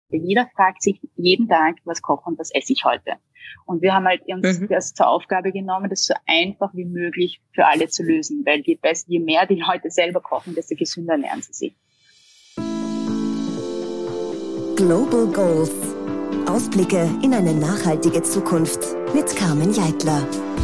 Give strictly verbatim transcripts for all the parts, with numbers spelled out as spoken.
Jeder fragt sich jeden Tag, was koche und was esse ich heute. Und wir haben halt uns mhm. das zur Aufgabe genommen, das so einfach wie möglich für alle zu lösen. Weil je, besser, je mehr die Leute selber kochen, desto gesünder ernähren sie sich. Global Goals. Ausblicke in eine nachhaltige Zukunft mit Carmen Jeitler.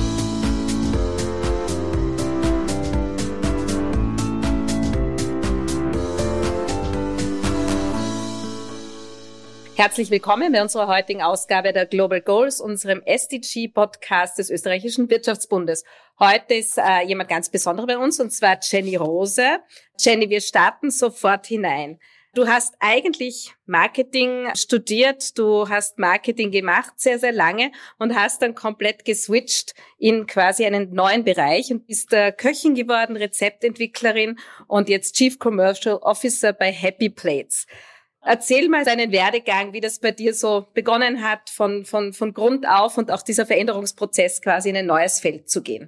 Herzlich willkommen bei unserer heutigen Ausgabe der Global Goals, unserem S D G-Podcast des Österreichischen Wirtschaftsbundes. Heute ist äh, jemand ganz Besonderer bei uns, und zwar Jenny Rose. Jenny, wir starten sofort hinein. Du hast eigentlich Marketing studiert, du hast Marketing gemacht sehr, sehr lange und hast dann komplett geswitcht in quasi einen neuen Bereich und bist äh, Köchin geworden, Rezeptentwicklerin und jetzt Chief Commercial Officer bei Happy Plates. Erzähl mal deinen Werdegang, wie das bei dir so begonnen hat, von, von, von Grund auf und auch dieser Veränderungsprozess quasi in ein neues Feld zu gehen.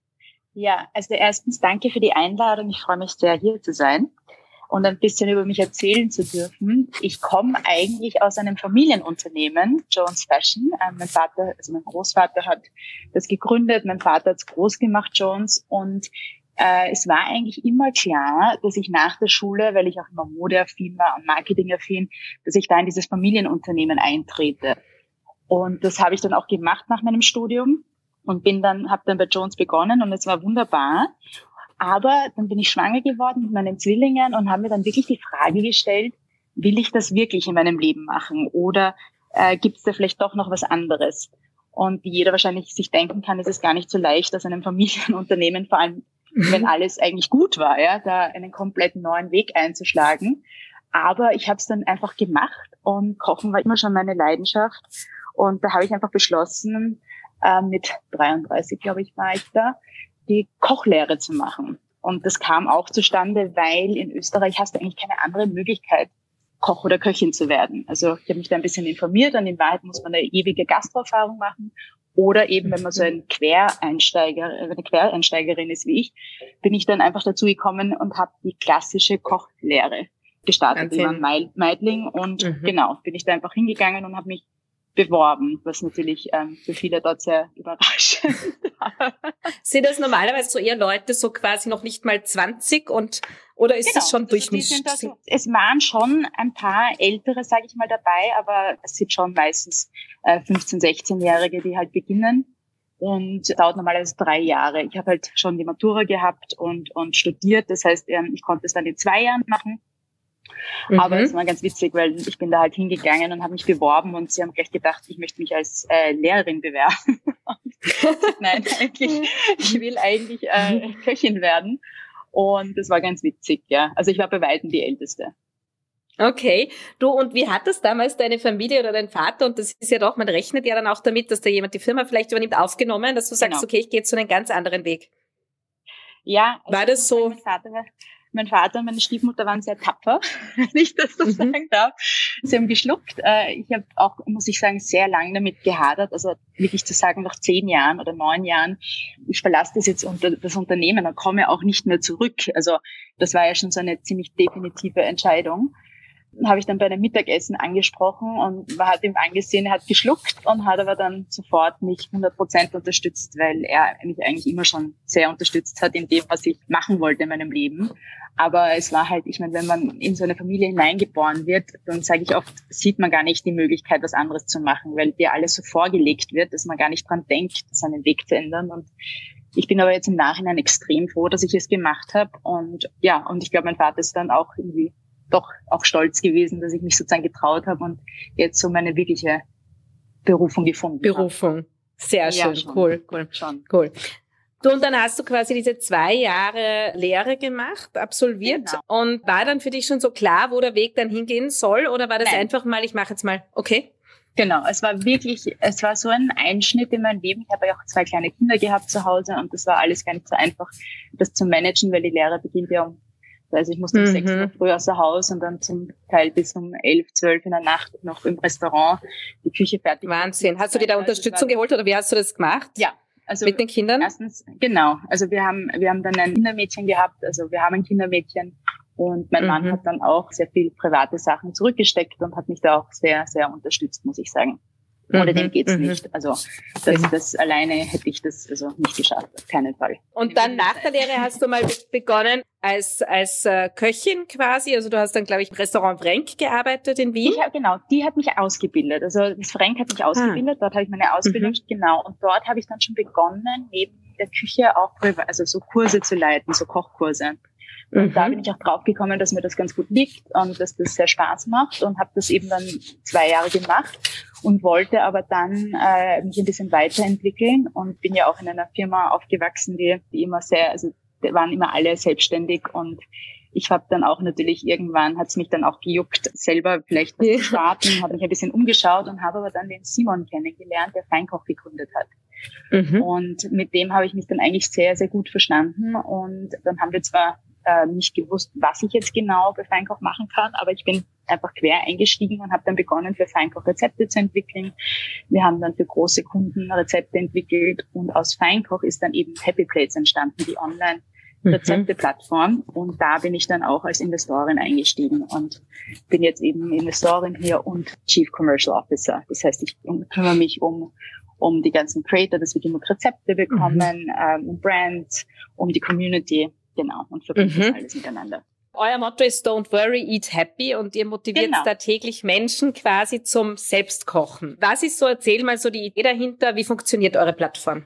Ja, also erstens danke für die Einladung. Ich freue mich sehr, hier zu sein und ein bisschen über mich erzählen zu dürfen. Ich komme eigentlich aus einem Familienunternehmen, Jones Fashion. Ähm, mein Vater, also mein Großvater hat das gegründet, mein Vater hat es groß gemacht, Jones, und Äh, es war eigentlich immer klar, dass ich nach der Schule, weil ich auch immer modeaffin war und marketingaffin, dass ich da in dieses Familienunternehmen eintrete. Und das habe ich dann auch gemacht nach meinem Studium und bin dann, habe dann bei Jones begonnen und es war wunderbar. Aber dann bin ich schwanger geworden mit meinen Zwillingen und habe mir dann wirklich die Frage gestellt, will ich das wirklich in meinem Leben machen oder äh, gibt es da vielleicht doch noch was anderes? Und wie jeder wahrscheinlich sich denken kann, ist es gar nicht so leicht, aus einem Familienunternehmen, vor allem wenn alles eigentlich gut war, ja, da einen komplett neuen Weg einzuschlagen. Aber ich habe es dann einfach gemacht und Kochen war immer schon meine Leidenschaft. Und da habe ich einfach beschlossen, äh, mit dreiunddreißig, glaube ich, war ich da, die Kochlehre zu machen. Und das kam auch zustande, weil in Österreich hast du eigentlich keine andere Möglichkeit, Koch oder Köchin zu werden. Also ich habe mich da ein bisschen informiert und in Wahrheit muss man eine ewige Gastroerfahrung machen. Oder eben, wenn man so ein Quereinsteiger, eine Quereinsteigerin ist wie ich, bin ich dann einfach dazu gekommen und habe die klassische Kochlehre gestartet über Meidling. Und mhm. genau, bin ich da einfach hingegangen und habe mich beworben, was natürlich ähm, für viele dort sehr überraschend war. Sind das normalerweise so eher Leute so quasi noch nicht mal zwanzig und oder ist genau, es schon also durchmischt? So, es waren schon ein paar Ältere, sage ich mal, dabei, aber es sind schon meistens äh, fünfzehn-, sechzehnjährige, die halt beginnen. Und dauert normalerweise drei Jahre. Ich habe halt schon die Matura gehabt und und studiert. Das heißt, ähm, ich konnte es dann in zwei Jahren machen. Mhm. Aber es war ganz witzig, weil ich bin da halt hingegangen und habe mich beworben und sie haben gleich gedacht, ich möchte mich als äh, Lehrerin bewerben. Nein, eigentlich, ich will eigentlich äh, Köchin werden. Und das war ganz witzig, ja. Also ich war bei weitem die Älteste. Okay. Du, und wie hat das damals deine Familie oder dein Vater, und das ist ja doch, man rechnet ja dann auch damit, dass da jemand die Firma vielleicht übernimmt, aufgenommen, dass du sagst, genau. Okay, ich gehe jetzt so einen ganz anderen Weg. Ja. Also war das so? Mein Vater war Mein Vater und meine Stiefmutter waren sehr tapfer, wenn ich das so mhm. sagen darf. Sie haben geschluckt. Ich habe auch, muss ich sagen, sehr lange damit gehadert. Also wirklich zu sagen, nach zehn Jahren oder neun Jahren, ich verlasse das jetzt unter das Unternehmen und komme auch nicht mehr zurück. Also das war ja schon so eine ziemlich definitive Entscheidung. Habe ich dann bei einem Mittagessen angesprochen und man hat ihm angesehen, er hat geschluckt und hat aber dann sofort mich hundert Prozent unterstützt, weil er mich eigentlich immer schon sehr unterstützt hat in dem, was ich machen wollte in meinem Leben. Aber es war halt, ich meine, wenn man in so eine Familie hineingeboren wird, dann sage ich oft, sieht man gar nicht die Möglichkeit, was anderes zu machen, weil dir alles so vorgelegt wird, dass man gar nicht dran denkt, seinen Weg zu ändern. Und ich bin aber jetzt im Nachhinein extrem froh, dass ich es gemacht habe. Und ja, und ich glaube, mein Vater ist dann auch irgendwie doch auch stolz gewesen, dass ich mich sozusagen getraut habe und jetzt so meine wirkliche Berufung gefunden habe. Berufung. Sehr schön. Ja, cool, cool. Schon. Cool. Du, und dann hast du quasi diese zwei Jahre Lehre gemacht, absolviert. Genau. Und war dann für dich schon so klar, wo der Weg dann hingehen soll? Oder war das Nein. einfach mal, ich mache jetzt mal, okay? Genau, es war wirklich, es war so ein Einschnitt in mein Leben. Ich habe ja auch zwei kleine Kinder gehabt zu Hause und das war alles gar nicht so einfach, das zu managen, weil die Lehre beginnt ja um Also ich musste um mhm. sechs Uhr früh außer Haus und dann zum Teil bis um elf, zwölf in der Nacht noch im Restaurant die Küche fertig. Wahnsinn. Hast du dir da Unterstützung geholt oder wie hast du das gemacht? Ja. Also mit den Kindern? Erstens, genau. Also wir haben, wir haben dann ein Kindermädchen gehabt. Also wir haben ein Kindermädchen Und mein mhm. Mann hat dann auch sehr viel private Sachen zurückgesteckt und hat mich da auch sehr, sehr unterstützt, muss ich sagen. Ohne mhm. dem geht's mhm. nicht. Also das, das alleine hätte ich das also nicht geschafft, auf keinen Fall. Und dann nach der Lehre hast du mal begonnen als als äh, Köchin quasi. Also du hast dann, glaube ich, im Restaurant Frenk gearbeitet in Wien. Ich, genau, die hat mich ausgebildet. Also das Frenk hat mich ausgebildet. Ah. Dort habe ich meine Ausbildung, mhm. genau. Und dort habe ich dann schon begonnen, neben der Küche auch also so Kurse zu leiten, so Kochkurse. Und mhm. da bin ich auch drauf gekommen, dass mir das ganz gut liegt und dass das sehr Spaß macht und habe das eben dann zwei Jahre gemacht und wollte aber dann äh, mich ein bisschen weiterentwickeln und bin ja auch in einer Firma aufgewachsen, die, die immer sehr, also die waren immer alle selbstständig und ich habe dann auch natürlich irgendwann, hat es mich dann auch gejuckt, selber vielleicht was zu starten, habe mich ein bisschen umgeschaut und habe aber dann den Simon kennengelernt, der Feinkoch gegründet hat. Mhm. Und mit dem habe ich mich dann eigentlich sehr, sehr gut verstanden und dann haben wir zwar äh, nicht gewusst, was ich jetzt genau bei Feinkoch machen kann, aber ich bin einfach quer eingestiegen und habe dann begonnen, für Feinkoch Rezepte zu entwickeln. Wir haben dann für große Kunden Rezepte entwickelt und aus Feinkoch ist dann eben Happy Plates entstanden, die Online-Rezepte-Plattform. Und da bin ich dann auch als Investorin eingestiegen und bin jetzt eben Investorin hier und Chief Commercial Officer. Das heißt, ich kümmere mich um um die ganzen Creator, dass wir genug Rezepte bekommen, mhm. ähm, um Brands, um die Community. Genau, und verbinden mhm. das alles miteinander. Euer Motto ist Don't Worry, Eat Happy und ihr motiviert genau. da täglich Menschen quasi zum Selbstkochen. Was ist so, erzähl mal so die Idee dahinter, wie funktioniert eure Plattform?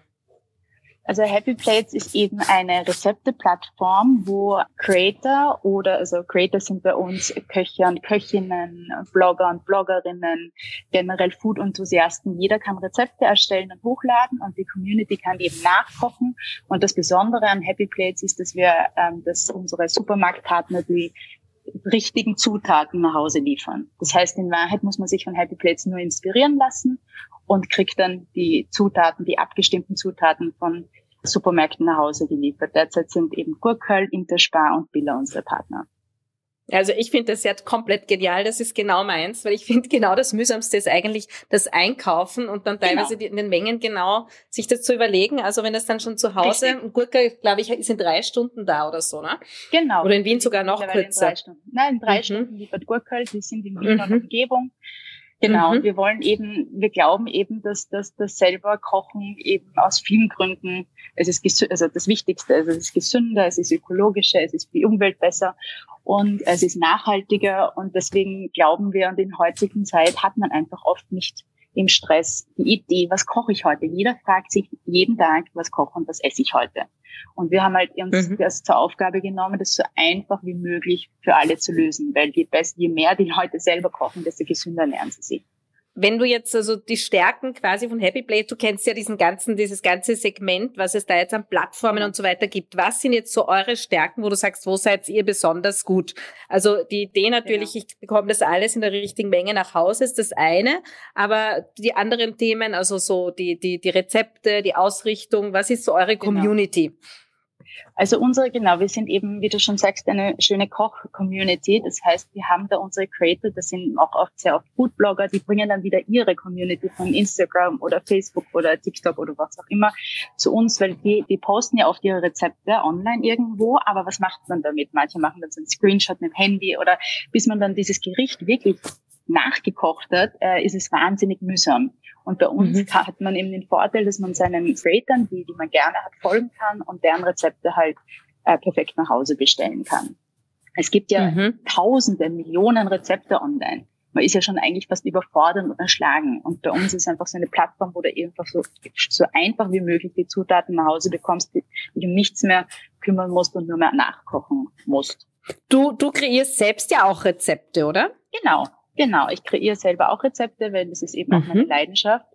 Also Happy Plates ist eben eine Rezepteplattform, wo Creator oder, also Creator sind bei uns Köche und Köchinnen, Blogger und Bloggerinnen, generell Food-Enthusiasten. Jeder kann Rezepte erstellen und hochladen und die Community kann eben nachkochen. Und das Besondere an Happy Plates ist, dass wir, ähm, dass unsere Supermarktpartner die richtigen Zutaten nach Hause liefern. Das heißt, in Wahrheit muss man sich von Happy Plates nur inspirieren lassen und kriegt dann die Zutaten, die abgestimmten Zutaten von Supermärkten nach Hause geliefert. Derzeit sind eben Gurköl, Interspar und Billa unsere Partner. Also ich finde das ja komplett genial, das ist genau meins, weil ich finde genau das Mühsamste ist eigentlich das Einkaufen und dann teilweise genau. in den Mengen genau sich das zu überlegen. Also wenn das dann schon zu Hause, ein Gurkel, glaube ich, ist in drei Stunden da oder so, ne? Genau. Oder in Wien sogar noch kürzer. In drei Stunden. Nein, in drei mhm. Stunden liefert Gurköl, die sind in Wien mhm. und Umgebung. Genau, mhm. wir wollen eben, wir glauben eben, dass, dass das selber Kochen eben aus vielen Gründen, es ist gesü- also das Wichtigste, also es ist gesünder, es ist ökologischer, es ist für die Umwelt besser und es ist nachhaltiger und deswegen glauben wir, in der heutigen Zeit hat man einfach oft nicht im Stress die Idee, was koche ich heute? Jeder fragt sich jeden Tag, was koche und was esse ich heute? Und wir haben halt uns mhm. das zur Aufgabe genommen, das so einfach wie möglich für alle zu lösen, weil je besser, je mehr die Leute selber kochen, desto gesünder ernähren sie sich. Wenn du jetzt also die Stärken quasi von Happy Plate, du kennst ja diesen ganzen, dieses ganze Segment, was es da jetzt an Plattformen und so weiter gibt. Was sind jetzt so eure Stärken, wo du sagst, wo seid ihr besonders gut? Also die Idee natürlich, genau. ich bekomme das alles in der richtigen Menge nach Hause, ist das eine. Aber die anderen Themen, also so die, die, die Rezepte, die Ausrichtung, was ist so eure Community? Genau. Also unsere, genau, wir sind eben, wie du schon sagst, eine schöne Koch-Community. Das heißt, wir haben da unsere Creator, das sind auch oft sehr oft Foodblogger, die bringen dann wieder ihre Community von Instagram oder Facebook oder TikTok oder was auch immer zu uns, weil die, die posten ja oft ihre Rezepte online irgendwo, aber was macht man damit? Manche machen dann so einen Screenshot mit dem Handy oder bis man dann dieses Gericht wirklich nachgekocht hat, äh, ist es wahnsinnig mühsam. Und bei uns mhm. hat man eben den Vorteil, dass man seinen Creatern, die, die man gerne hat, folgen kann und deren Rezepte halt äh, perfekt nach Hause bestellen kann. Es gibt ja mhm. tausende, Millionen Rezepte online. Man ist ja schon eigentlich fast überfordert und erschlagen. Und bei uns ist einfach so eine Plattform, wo du einfach so, so einfach wie möglich die Zutaten nach Hause bekommst, die dich um nichts mehr kümmern musst und nur mehr nachkochen musst. Du, du kreierst selbst ja auch Rezepte, oder? Genau. Genau, ich kreiere selber auch Rezepte, weil das ist eben auch mhm. meine Leidenschaft.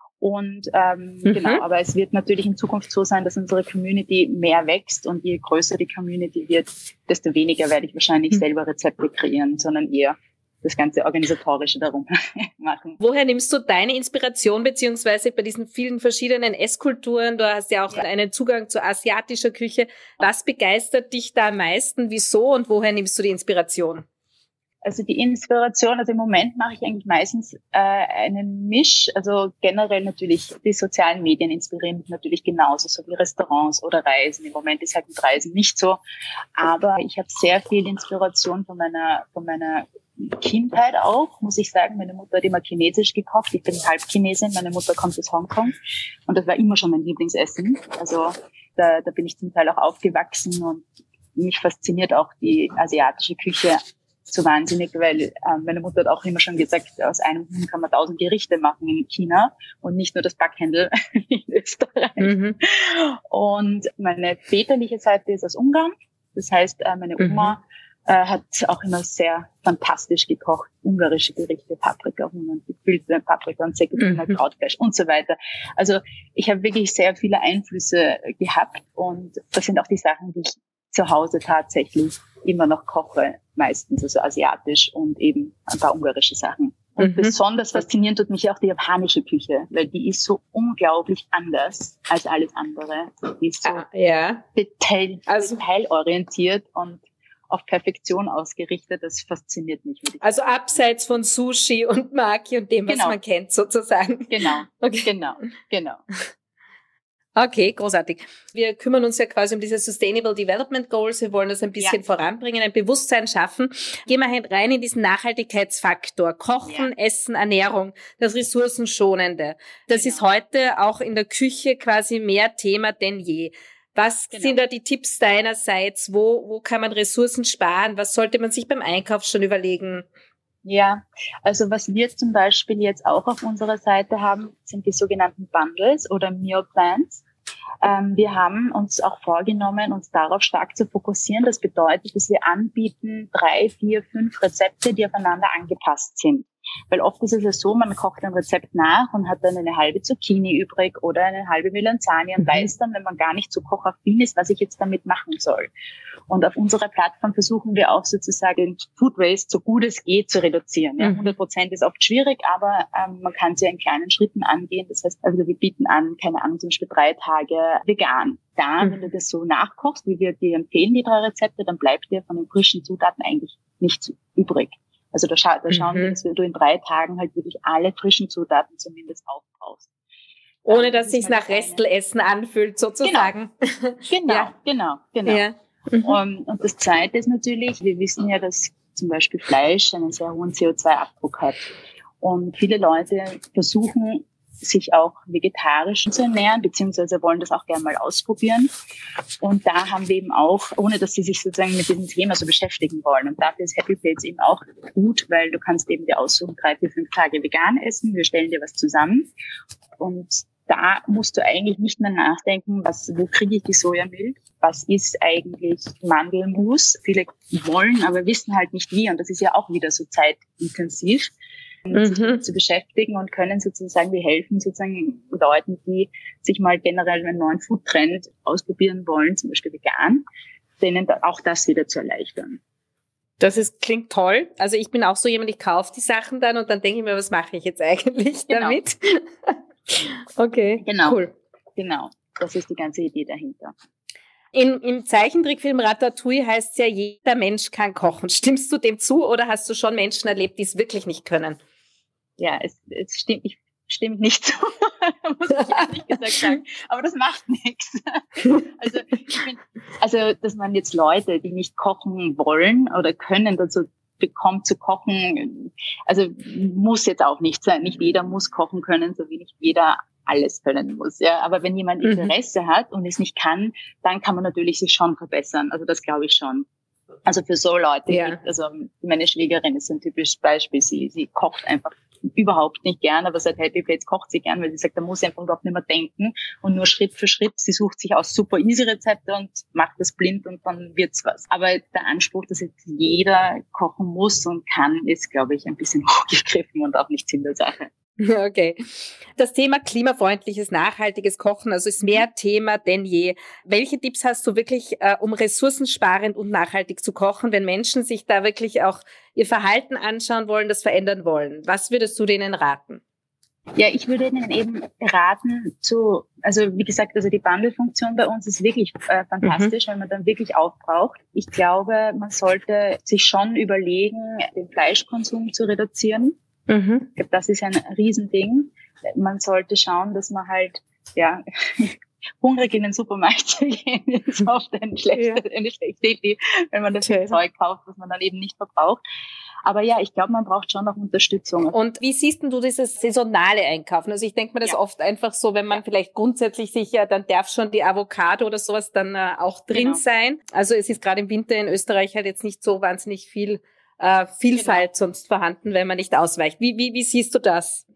Und ähm, mhm. genau, aber es wird natürlich in Zukunft so sein, dass unsere Community mehr wächst und je größer die Community wird, desto weniger werde ich wahrscheinlich mhm. selber Rezepte kreieren, sondern eher das ganze Organisatorische darum machen. Woher nimmst du deine Inspiration, beziehungsweise bei diesen vielen verschiedenen Esskulturen, du hast ja auch ja. einen Zugang zu asiatischer Küche, was begeistert dich da am meisten, wieso und woher nimmst du die Inspiration? Also die Inspiration, also im Moment mache ich eigentlich meistens äh, einen Misch, also generell natürlich die sozialen Medien inspirieren mich natürlich genauso, so wie Restaurants oder Reisen. Im Moment ist halt mit Reisen nicht so, aber ich habe sehr viel Inspiration von meiner von meiner Kindheit auch, muss ich sagen. Meine Mutter hat immer chinesisch gekocht, ich bin halb Chinesin, meine Mutter kommt aus Hongkong und das war immer schon mein Lieblingsessen. Also da, da bin ich zum Teil auch aufgewachsen und mich fasziniert auch die asiatische Küche so wahnsinnig, weil äh, meine Mutter hat auch immer schon gesagt, aus einem Huhn kann man tausend Gerichte machen in China und nicht nur das Backhändel in Österreich. Mhm. Und meine väterliche Seite ist aus Ungarn. Das heißt, äh, meine Oma mhm. äh, hat auch immer sehr fantastisch gekocht, ungarische Gerichte, Paprika, und gefüllte Paprika und Sekretär, mhm. Krautfleisch und so weiter. Also ich habe wirklich sehr viele Einflüsse gehabt und das sind auch die Sachen, die ich zu Hause tatsächlich immer noch koche, meistens, also asiatisch und eben ein paar ungarische Sachen. Und mhm. besonders faszinierend tut mich auch die japanische Küche, weil die ist so unglaublich anders als alles andere. Die ist so ah, ja. detail, also, detailorientiert und auf Perfektion ausgerichtet. Das fasziniert mich. Also abseits von Sushi und Maki und dem, was genau. man kennt, sozusagen. Genau, okay. genau, genau. Okay, großartig. Wir kümmern uns ja quasi um diese Sustainable Development Goals. Wir wollen das ein bisschen ja. voranbringen, ein Bewusstsein schaffen. Gehen wir rein in diesen Nachhaltigkeitsfaktor. Kochen, ja. Essen, Ernährung, das Ressourcenschonende. Das genau. ist heute auch in der Küche quasi mehr Thema denn je. Was genau. sind da die Tipps deinerseits? Wo, wo kann man Ressourcen sparen? Was sollte man sich beim Einkauf schon überlegen? Ja, also was wir zum Beispiel jetzt auch auf unserer Seite haben, sind die sogenannten Bundles oder Meal Plans. Ähm, wir haben uns auch vorgenommen, uns darauf stark zu fokussieren. Das bedeutet, dass wir anbieten drei, vier, fünf Rezepte, die aufeinander angepasst sind. Weil oft ist es ja so, man kocht ein Rezept nach und hat dann eine halbe Zucchini übrig oder eine halbe Melanzane und weiß dann, wenn man gar nicht so kochaffin ist, was ich jetzt damit machen soll. Und auf unserer Plattform versuchen wir auch sozusagen Food Waste, so gut es geht, zu reduzieren. Ja, hundert Prozent ist oft schwierig, aber ähm, man kann es ja in kleinen Schritten angehen. Das heißt, also wir bieten an, keine Ahnung, zum Beispiel drei Tage vegan. Da, mhm. wenn du das so nachkochst, wie wir dir empfehlen, die drei Rezepte, dann bleibt dir von den frischen Zutaten eigentlich nichts übrig. Also da, scha- da schauen mhm. wir, dass du in drei Tagen halt wirklich alle frischen Zutaten zumindest aufbrauchst. Ohne dass es sich nach Restelessen anfühlt, sozusagen. Genau, genau, ja. genau. genau. Ja. Mhm. Und, und das Zweite ist natürlich, wir wissen ja, dass zum Beispiel Fleisch einen sehr hohen C O zwei Abdruck hat. Und viele Leute versuchen, sich auch vegetarisch zu ernähren, beziehungsweise wollen das auch gerne mal ausprobieren. Und da haben wir eben auch, ohne dass sie sich sozusagen mit diesem Thema so beschäftigen wollen. Und dafür ist Happy Plates eben auch gut, weil du kannst eben dir aussuchen, drei, vier, fünf Tage vegan essen. Wir stellen dir was zusammen. Und da musst du eigentlich nicht mehr nachdenken, was, wo kriege ich die Sojamilch? Was ist eigentlich Mandelmus? Viele wollen, aber wissen halt nicht wie. Und das ist ja auch wieder so zeitintensiv, sich mhm. zu beschäftigen und können sozusagen, wir helfen sozusagen Leuten, die sich mal generell einen neuen Food-Trend ausprobieren wollen, zum Beispiel vegan, denen auch das wieder zu erleichtern. Das ist, klingt toll. Also ich bin auch so jemand, ich kaufe die Sachen dann und dann denke ich mir, was mache ich jetzt eigentlich genau. damit? Okay, genau. Cool. Genau, das ist die ganze Idee dahinter. In, Im Zeichentrickfilm Ratatouille heißt es ja, jeder Mensch kann kochen. Stimmst du dem zu oder hast du schon Menschen erlebt, die es wirklich nicht können? Ja, es, es stimmt, ich stimme nicht zu, muss ich ehrlich gesagt sagen. Aber das macht nichts. Also, ich find, also, dass man jetzt Leute, die nicht kochen wollen oder können, dazu bekommt zu kochen, also muss jetzt auch nicht sein. Nicht jeder muss kochen können, so wie nicht jeder alles können muss. Ja, aber wenn jemand Interesse mhm. hat und es nicht kann, dann kann man natürlich sich schon verbessern. Also das glaube ich schon. Also für so Leute, ja. die, also meine Schwägerin ist ein typisches Beispiel. Sie, sie kocht einfach überhaupt nicht gern, aber seit Happy Plates kocht sie gern, weil sie sagt, da muss sie einfach überhaupt nicht mehr denken und nur Schritt für Schritt. Sie sucht sich aus super easy Rezepte und macht das blind und dann wird's was. Aber der Anspruch, dass jetzt jeder kochen muss und kann, ist, glaube ich, ein bisschen hochgegriffen und auch nicht Sinn der Sache. Okay. Das Thema klimafreundliches, nachhaltiges Kochen, also ist mehr Thema denn je. Welche Tipps hast du wirklich, äh, um ressourcensparend und nachhaltig zu kochen, wenn Menschen sich da wirklich auch ihr Verhalten anschauen wollen, das verändern wollen? Was würdest du denen raten? Ja, ich würde Ihnen eben raten zu, also wie gesagt, also die Bundle-Funktion bei uns ist wirklich äh, fantastisch, mhm. wenn man dann wirklich aufbraucht. Ich glaube, man sollte sich schon überlegen, den Fleischkonsum zu reduzieren. Mhm. Ich glaube, das ist ein Riesending. Man sollte schauen, dass man halt, ja, hungrig in den Supermarkt zu gehen, ist oft eine schlechte, ja. eine schlechte Idee, wenn man das okay. Zeug kauft, was man dann eben nicht verbraucht. Aber ja, ich glaube, man braucht schon noch Unterstützung. Und wie siehst denn du dieses saisonale Einkaufen? Also ich denke mir das ja. oft einfach so, wenn man vielleicht grundsätzlich sicher, dann darf schon die Avocado oder sowas dann äh, auch drin genau. sein. Also es ist gerade im Winter in Österreich halt jetzt nicht so wahnsinnig viel äh, Vielfalt genau. sonst vorhanden, wenn man nicht ausweicht. Wie, wie, wie siehst du das?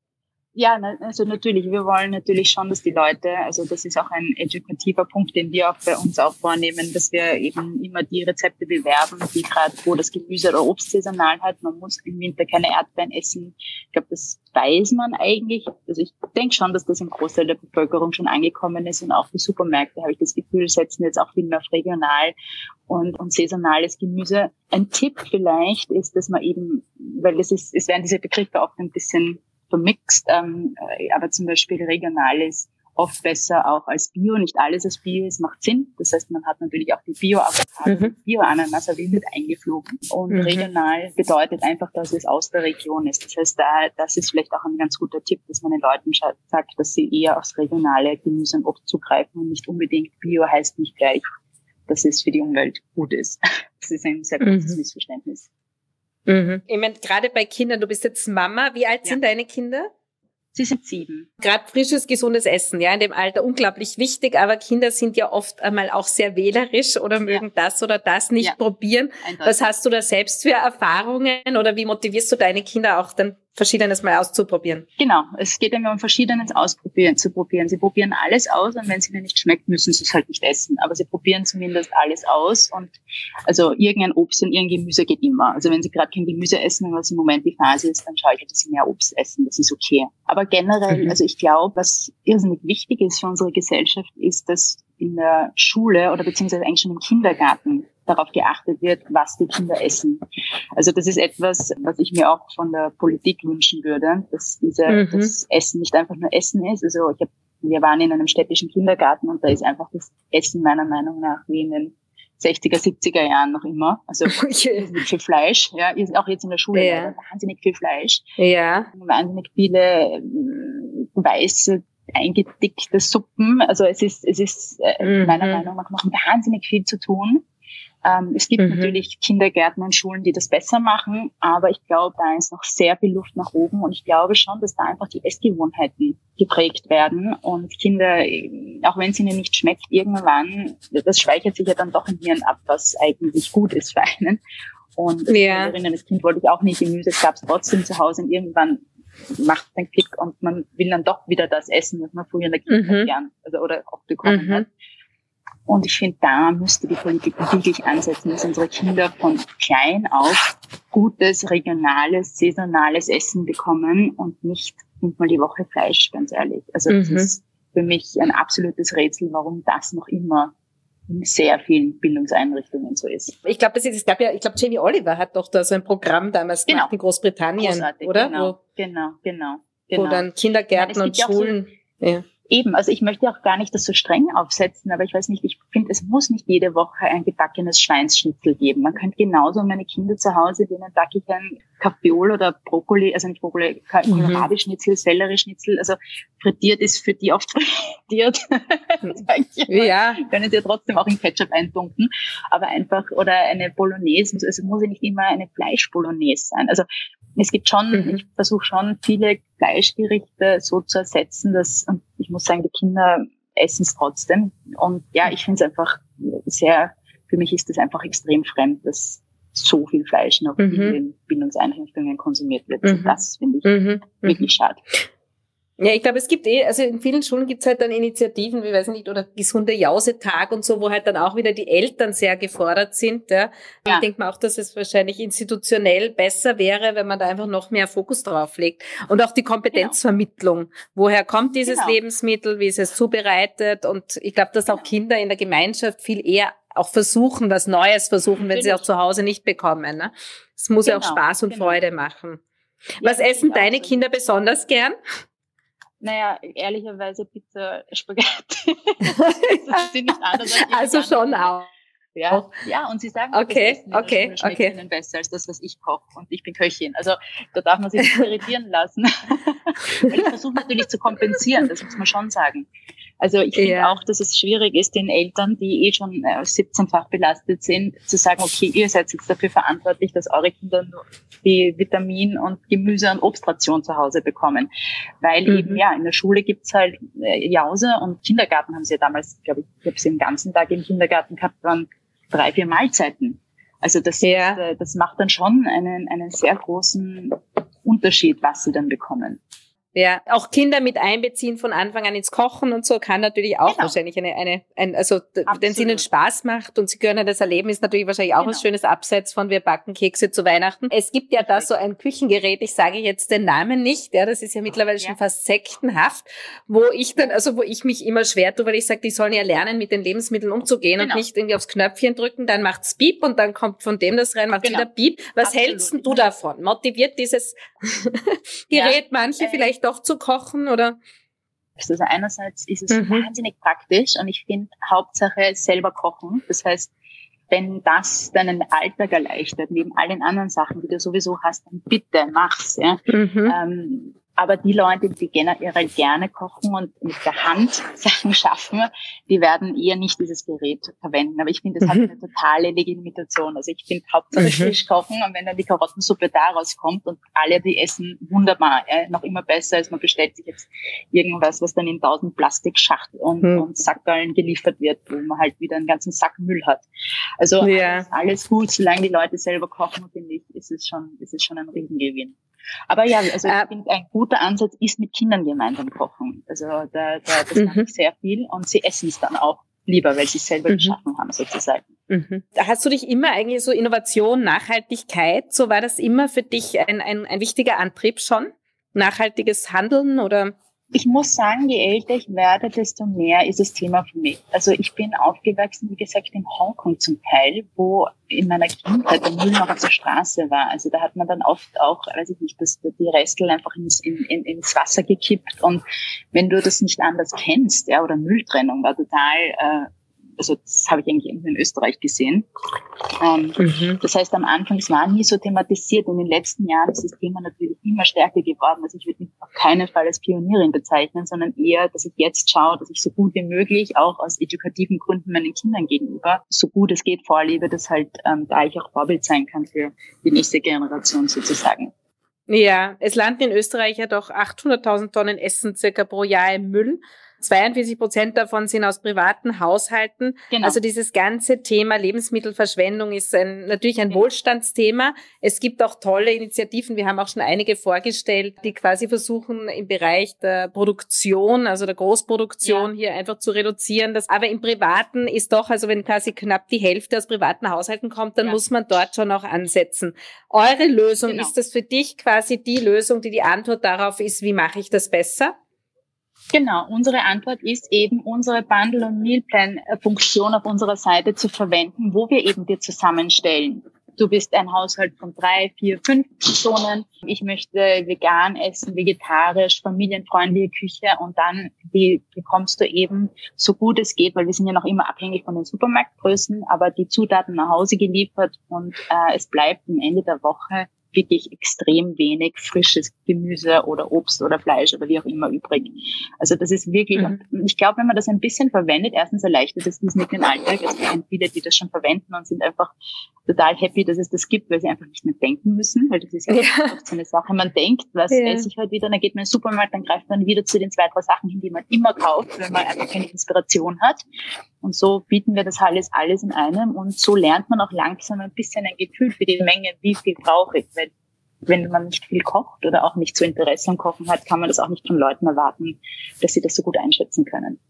Ja, also natürlich, wir wollen natürlich schon, dass die Leute, also das ist auch ein edukativer Punkt, den wir auch bei uns auch vornehmen, dass wir eben immer die Rezepte bewerben, die gerade, wo das Gemüse oder Obst saisonal hat. Man muss im Winter keine Erdbeeren essen. Ich glaube, das weiß man eigentlich. Also ich denke schon, dass das im Großteil der Bevölkerung schon angekommen ist, und auch die Supermärkte, habe ich das Gefühl, setzen jetzt auch viel mehr auf regional und, und saisonales Gemüse. Ein Tipp vielleicht ist, dass man eben, weil es ist, es werden diese Begriffe auch ein bisschen vermixt, ähm, aber zum Beispiel regional ist oft besser auch als Bio. Nicht alles als Bio ist, macht Sinn. Das heißt, man hat natürlich auch die Bio-Avocado, mhm. Bio-Ananas, aber die wird eingeflogen. Und mhm. regional bedeutet einfach, dass es aus der Region ist. Das heißt, da, das ist vielleicht auch ein ganz guter Tipp, dass man den Leuten sagt, dass sie eher aufs regionale Gemüse und Obst zugreifen und nicht unbedingt Bio heißt nicht gleich, dass es für die Umwelt gut ist. Das ist ein sehr großes mhm. Missverständnis. Mhm. Ich meine, gerade bei Kindern, du bist jetzt Mama, wie alt ja. sind deine Kinder? Sie sind sieben. Gerade frisches, gesundes Essen, ja, in dem Alter unglaublich wichtig, aber Kinder sind ja oft einmal auch sehr wählerisch oder mögen ja. das oder das nicht ja. probieren. Eindeutig. Was hast du da selbst für Erfahrungen oder wie motivierst du deine Kinder auch dann Verschiedenes mal auszuprobieren? Genau, es geht immer um Verschiedenes ausprobieren, zu probieren. Sie probieren alles aus, und wenn es ihnen nicht schmeckt, müssen sie es halt nicht essen. Aber sie probieren zumindest alles aus, und also irgendein Obst und irgendein Gemüse geht immer. Also wenn sie gerade kein Gemüse essen, was im Moment die Phase ist, dann schaue ich, dass sie mehr Obst essen. Das ist okay. Aber generell, mhm. also ich glaube, was irrsinnig wichtig ist für unsere Gesellschaft, ist, dass in der Schule oder beziehungsweise eigentlich schon im Kindergarten darauf geachtet wird, was die Kinder essen. Also das ist etwas, was ich mir auch von der Politik wünschen würde, dass diese, mhm. das Essen nicht einfach nur Essen ist. Also ich hab, wir waren in einem städtischen Kindergarten, und da ist einfach das Essen meiner Meinung nach wie in den sechziger, siebziger Jahren noch immer. Also okay. viel Fleisch, ja, auch jetzt in der Schule, ja. wahnsinnig viel Fleisch. Ja. Wahnsinnig viele weiße, eingedickte Suppen. Also es ist, es ist mhm. meiner Meinung nach noch wahnsinnig viel zu tun. Ähm, es gibt mhm. natürlich Kindergärten und Schulen, die das besser machen, aber ich glaube, da ist noch sehr viel Luft nach oben, und ich glaube schon, dass da einfach die Essgewohnheiten geprägt werden, und Kinder, auch wenn es ihnen nicht schmeckt, irgendwann, das speichert sich ja dann doch im Hirn ab, was eigentlich gut ist für einen. Und ja. ich erinnere, das Kind wollte ich auch nicht, Gemüse gab es trotzdem zu Hause, und irgendwann macht es einen Klick und man will dann doch wieder das essen, was man früher in der Kindheit mhm. gern, also, oder auch bekommen mhm. hat. Und ich finde, da müsste die Politik wirklich ansetzen, dass unsere Kinder von klein auf gutes, regionales, saisonales Essen bekommen und nicht fünfmal die Woche Fleisch, ganz ehrlich. Also das mhm. ist für mich ein absolutes Rätsel, warum das noch immer in sehr vielen Bildungseinrichtungen so ist. Ich glaube, es ist, es gab ja, ich glaube, Jamie Oliver hat doch da so ein Programm damals genau. gemacht in Großbritannien, Großartig, oder? Genau, wo, genau, genau, genau. Wo dann Kindergärten Nein, und Schulen... So, ja. Eben, also ich möchte auch gar nicht das so streng aufsetzen, aber ich weiß nicht, ich finde, es muss nicht jede Woche ein gebackenes Schweinsschnitzel geben. Man könnte genauso meine Kinder zu Hause, denen backe ich ein Kaffeeol oder Brokkoli, also nicht Brokkoli, Kohlrabi-Schnitzel, Sellerie-Schnitzel, also frittiert ist für die oft frittiert. Ja. Können sie ja trotzdem auch in Ketchup eintunken, aber einfach, oder eine Bolognese, also muss ja nicht immer eine Fleisch-Bolognese sein. Also es gibt schon, mhm. ich versuche schon, viele Fleischgerichte so zu ersetzen, dass, und ich muss sagen, die Kinder essen es trotzdem. Und ja, ich finde es einfach sehr, für mich ist es einfach extrem fremd, dass so viel Fleisch noch mhm. in den Bildungseinrichtungen konsumiert wird. Mhm. Das finde ich mhm. wirklich schade. Ja, ich glaube, es gibt eh, also in vielen Schulen gibt es halt dann Initiativen, wie weiß nicht, oder gesunde Jausetag und so, wo halt dann auch wieder die Eltern sehr gefordert sind. Ja. Ja. Ich denke mal auch, dass es wahrscheinlich institutionell besser wäre, wenn man da einfach noch mehr Fokus drauf legt. Und auch die Kompetenzvermittlung. Genau. Woher kommt dieses genau. Lebensmittel? Wie ist es zubereitet? Und ich glaube, dass auch Kinder in der Gemeinschaft viel eher auch versuchen, was Neues versuchen, wenn Natürlich. sie auch zu Hause nicht bekommen. Ne? Es muss genau. ja auch Spaß und genau. Freude machen. Was ja, essen deine so. Kinder besonders gern? Naja, ehrlicherweise Pizza, Spaghetti. Das sind nicht anders als also schon auch. Ja, ja, und sie sagen, okay, das Essen in der okay, Schule schmeckt okay. ihnen besser als das, was ich koche. Und ich bin Köchin. Also da darf man sich nicht irritieren lassen. Weil ich versuche natürlich zu kompensieren, das muss man schon sagen. Also ich finde ja. auch, dass es schwierig ist, den Eltern, die eh schon äh, siebzehnfach belastet sind, zu sagen, okay, ihr seid jetzt dafür verantwortlich, dass eure Kinder nur die Vitamin- und Gemüse- und Obstration zu Hause bekommen. Weil mhm. eben, ja, in der Schule gibt's halt äh, Jause und Kindergarten haben sie ja damals, glaube ich, ich habe sie den ganzen Tag im Kindergarten gehabt, waren drei, vier Mahlzeiten. Also das, ja. das, das macht dann schon einen, einen sehr großen Unterschied, was sie dann bekommen. Ja, auch Kinder mit einbeziehen von Anfang an ins Kochen und so kann natürlich auch genau. wahrscheinlich eine, eine, ein, also, wenn es ihnen Spaß macht und sie können das erleben, ist natürlich wahrscheinlich auch genau. was Schönes abseits von wir backen Kekse zu Weihnachten. Es gibt ja da so ein Küchengerät, ich sage jetzt den Namen nicht, ja, das ist ja mittlerweile ja. schon fast sektenhaft, wo ich dann, also wo ich mich immer schwer tue, weil ich sage, die sollen ja lernen, mit den Lebensmitteln umzugehen genau. und nicht irgendwie aufs Knöpfchen drücken, dann macht's Piep und dann kommt von dem das rein, macht genau. wieder Piep. Was Absolut. hältst du davon? Motiviert dieses Gerät ja. manche äh, vielleicht doch zu kochen, oder? Also einerseits ist es mhm. wahnsinnig praktisch und ich finde Hauptsache selber kochen. Das heißt, wenn das deinen Alltag erleichtert, neben allen anderen Sachen, die du sowieso hast, dann bitte mach's. Ja. Mhm. Ähm, aber die Leute, die generell gerne kochen und mit der Hand Sachen schaffen, die werden eher nicht dieses Gerät verwenden. Aber ich finde, das mhm. hat eine totale Legitimation. Also ich finde Hauptsache mhm. frisch kochen und wenn dann die Karottensuppe daraus kommt und alle die essen, wunderbar. Ja, noch immer besser, als man bestellt sich jetzt irgendwas, was dann in tausend Plastikschachteln und, mhm. und Sackerln geliefert wird, wo man halt wieder einen ganzen Sack Müll hat. Also ja. alles, alles gut, solange die Leute selber kochen, finde ich, ist es schon, ist es schon ein Riesengewinn. Aber ja, also ich finde, ein guter Ansatz ist mit Kindern gemeinsam kochen. Also da, da das mhm. mache ich sehr viel und sie essen es dann auch lieber, weil sie es selber mhm. geschaffen haben sozusagen. Mhm. Hast du dich immer eigentlich so Innovation, Nachhaltigkeit, so war das immer für dich ein, ein, ein wichtiger Antrieb schon? Nachhaltiges Handeln oder? Ich muss sagen, je älter ich werde, desto mehr ist das Thema für mich. Also ich bin aufgewachsen, wie gesagt, in Hongkong zum Teil, wo in meiner Kindheit der Müll noch auf der Straße war. Also da hat man dann oft auch, weiß ich nicht, das, die Restel einfach ins, in, in, ins Wasser gekippt. Und wenn du das nicht anders kennst, ja, oder Mülltrennung war total, äh, also das habe ich eigentlich in Österreich gesehen. Ähm, mhm. Das heißt, am Anfang, es war nie so thematisiert. Und in den letzten Jahren ist das Thema natürlich immer stärker geworden. Also ich würde mich auf keinen Fall als Pionierin bezeichnen, sondern eher, dass ich jetzt schaue, dass ich so gut wie möglich, auch aus edukativen Gründen meinen Kindern gegenüber, so gut es geht vorlebe, dass halt ähm, da ich auch Vorbild sein kann für die nächste Generation sozusagen. Ja, es landen in Österreich ja doch achthunderttausend Tonnen Essen circa pro Jahr im Müll. zweiundvierzig Prozent davon sind aus privaten Haushalten. Genau. Also dieses ganze Thema Lebensmittelverschwendung ist ein, natürlich ein Wohlstandsthema. Es gibt auch tolle Initiativen, wir haben auch schon einige vorgestellt, die quasi versuchen im Bereich der Produktion, also der Großproduktion ja. hier einfach zu reduzieren. Das, aber im Privaten ist doch, also wenn quasi knapp die Hälfte aus privaten Haushalten kommt, dann ja. muss man dort schon auch ansetzen. Eure Lösung, genau. ist das für dich quasi die Lösung, die die Antwort darauf ist, wie mache ich das besser? Genau, unsere Antwort ist eben, unsere Bundle- und Mealplan-Funktion auf unserer Seite zu verwenden, wo wir eben dir zusammenstellen. Du bist ein Haushalt von drei, vier, fünf Personen. Ich möchte vegan essen, vegetarisch, familienfreundliche Küche und dann die bekommst du eben so gut es geht, weil wir sind ja noch immer abhängig von den Supermarktgrößen, aber die Zutaten nach Hause geliefert und äh, es bleibt am Ende der Woche wirklich extrem wenig frisches Gemüse oder Obst oder Fleisch oder wie auch immer übrig. Also das ist wirklich, mhm. ich glaube, wenn man das ein bisschen verwendet, erstens erleichtert es diesen mit den Alltag. Also es gibt viele, die das schon verwenden und sind einfach total happy, dass es das gibt, weil sie einfach nicht mehr denken müssen, weil das ist ja, ja. oft so eine Sache. Man denkt, was ja. esse ich heute wieder, dann geht man in den Supermarkt, dann greift man wieder zu den zwei, drei Sachen hin, die man immer kauft, wenn man einfach keine Inspiration hat. Und so bieten wir das alles, alles in einem und so lernt man auch langsam ein bisschen ein Gefühl für die Menge, wie viel brauche ich, weil wenn man nicht viel kocht oder auch nicht so Interesse am Kochen hat, kann man das auch nicht von Leuten erwarten, dass sie das so gut einschätzen können.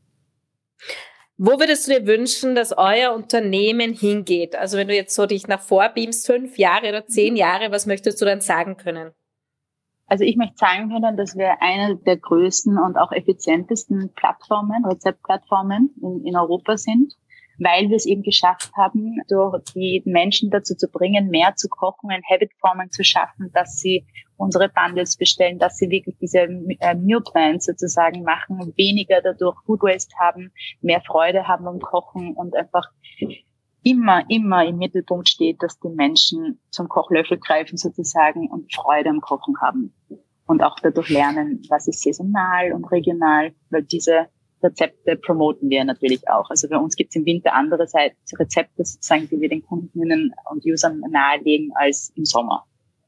Wo würdest du dir wünschen, dass euer Unternehmen hingeht? Also wenn du jetzt so dich nach vorbeamst, fünf Jahre oder zehn Jahre, was möchtest du dann sagen können? Also ich möchte sagen können, dass wir eine der größten und auch effizientesten Plattformen, Rezeptplattformen in, in Europa sind. weil wir es eben geschafft haben, durch die Menschen dazu zu bringen, mehr zu kochen, ein Habitforming zu schaffen, dass sie unsere Bundles bestellen, dass sie wirklich diese äh, Meal Plans sozusagen machen, weniger dadurch Food Waste haben, mehr Freude haben am Kochen und einfach immer, immer im Mittelpunkt steht, dass die Menschen zum Kochlöffel greifen sozusagen und Freude am Kochen haben und auch dadurch lernen, was ist saisonal und regional, weil diese Rezepte promoten wir natürlich auch. Also bei uns gibt es im Winter andere Rezepte sozusagen, die wir den Kundinnen und Usern nahelegen als im Sommer.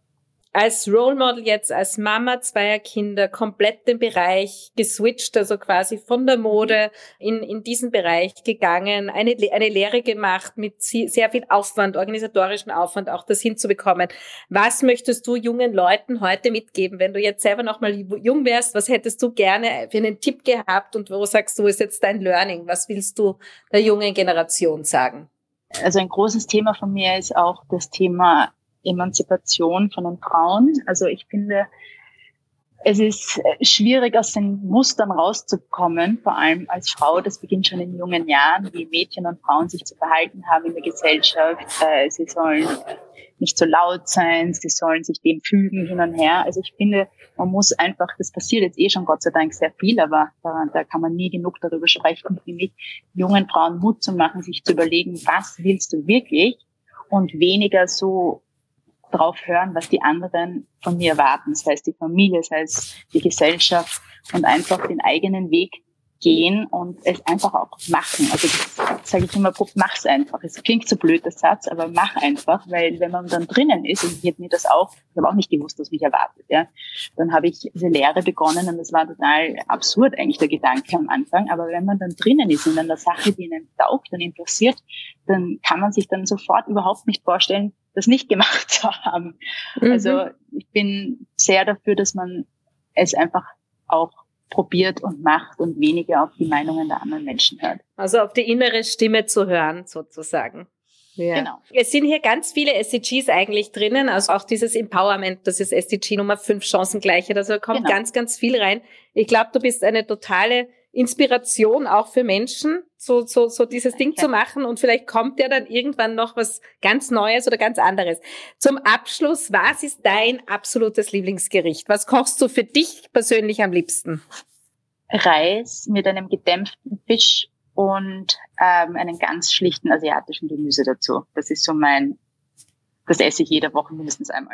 Als Role Model jetzt, als Mama zweier Kinder, komplett den Bereich geswitcht, also quasi von der Mode in, in diesen Bereich gegangen, eine, eine Lehre gemacht mit sehr viel Aufwand, organisatorischen Aufwand, auch das hinzubekommen. Was möchtest du jungen Leuten heute mitgeben, wenn du jetzt selber nochmal jung wärst? Was hättest du gerne für einen Tipp gehabt und wo sagst du, ist jetzt dein Learning? Was willst du der jungen Generation sagen? Also ein großes Thema von mir ist auch das Thema Emanzipation von den Frauen. Also ich finde, es ist schwierig, aus den Mustern rauszukommen, vor allem als Frau. Das beginnt schon in jungen Jahren, wie Mädchen und Frauen sich zu verhalten haben in der Gesellschaft. Sie sollen nicht so laut sein, sie sollen sich dem fügen hin und her. Also ich finde, man muss einfach, das passiert jetzt eh schon Gott sei Dank sehr viel, aber da, da kann man nie genug darüber sprechen, für mich jungen Frauen Mut zu machen, sich zu überlegen, was willst du wirklich und weniger so drauf hören, was die anderen von mir erwarten, sei es die Familie, sei es die Gesellschaft und einfach den eigenen Weg gehen und es einfach auch machen. Also das sage ich immer, mach's einfach. Es klingt so blöd, der Satz, aber mach einfach, weil wenn man dann drinnen ist, und ich habe mir das auch, ich habe auch nicht gewusst, was mich erwartet, ja, dann habe ich diese Lehre begonnen und das war total absurd eigentlich der Gedanke am Anfang, aber wenn man dann drinnen ist in einer Sache, die einen taugt und interessiert, dann kann man sich dann sofort überhaupt nicht vorstellen, das nicht gemacht zu haben. Mhm. Also ich bin sehr dafür, dass man es einfach auch probiert und macht und weniger auf die Meinungen der anderen Menschen hört. Also auf die innere Stimme zu hören, sozusagen. Ja. Genau. Es sind hier ganz viele S D Gs eigentlich drinnen, also auch dieses Empowerment, das ist S D G Nummer fünf, Chancengleichheit, also da kommt genau. ganz, ganz viel rein. Ich glaube, du bist eine totale Inspiration auch für Menschen, so so so dieses Ding okay. zu machen und vielleicht kommt ja dann irgendwann noch was ganz Neues oder ganz anderes. Zum Abschluss, was ist dein absolutes Lieblingsgericht? Was kochst du für dich persönlich am liebsten? Reis mit einem gedämpften Fisch und ähm, einen ganz schlichten asiatischen Gemüse dazu. Das ist so mein, das esse ich jede Woche mindestens einmal.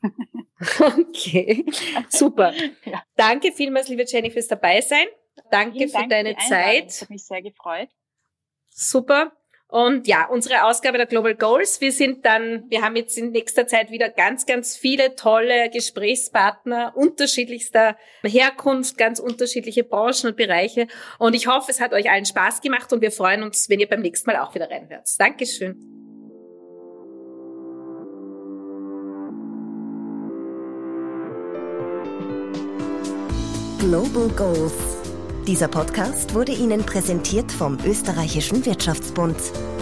Okay, super. Ja. Danke vielmals, liebe Jenny, fürs Dabeisein. Danke Vielen für Dank deine für Zeit. Das hat mich sehr gefreut. Super. Und ja, unsere Ausgabe der Global Goals. Wir sind dann, wir haben jetzt in nächster Zeit wieder ganz, ganz viele tolle Gesprächspartner unterschiedlichster Herkunft, ganz unterschiedliche Branchen und Bereiche. Und ich hoffe, es hat euch allen Spaß gemacht und wir freuen uns, wenn ihr beim nächsten Mal auch wieder reinhört. Dankeschön. Global Goals. Dieser Podcast wurde Ihnen präsentiert vom Österreichischen Wirtschaftsbund.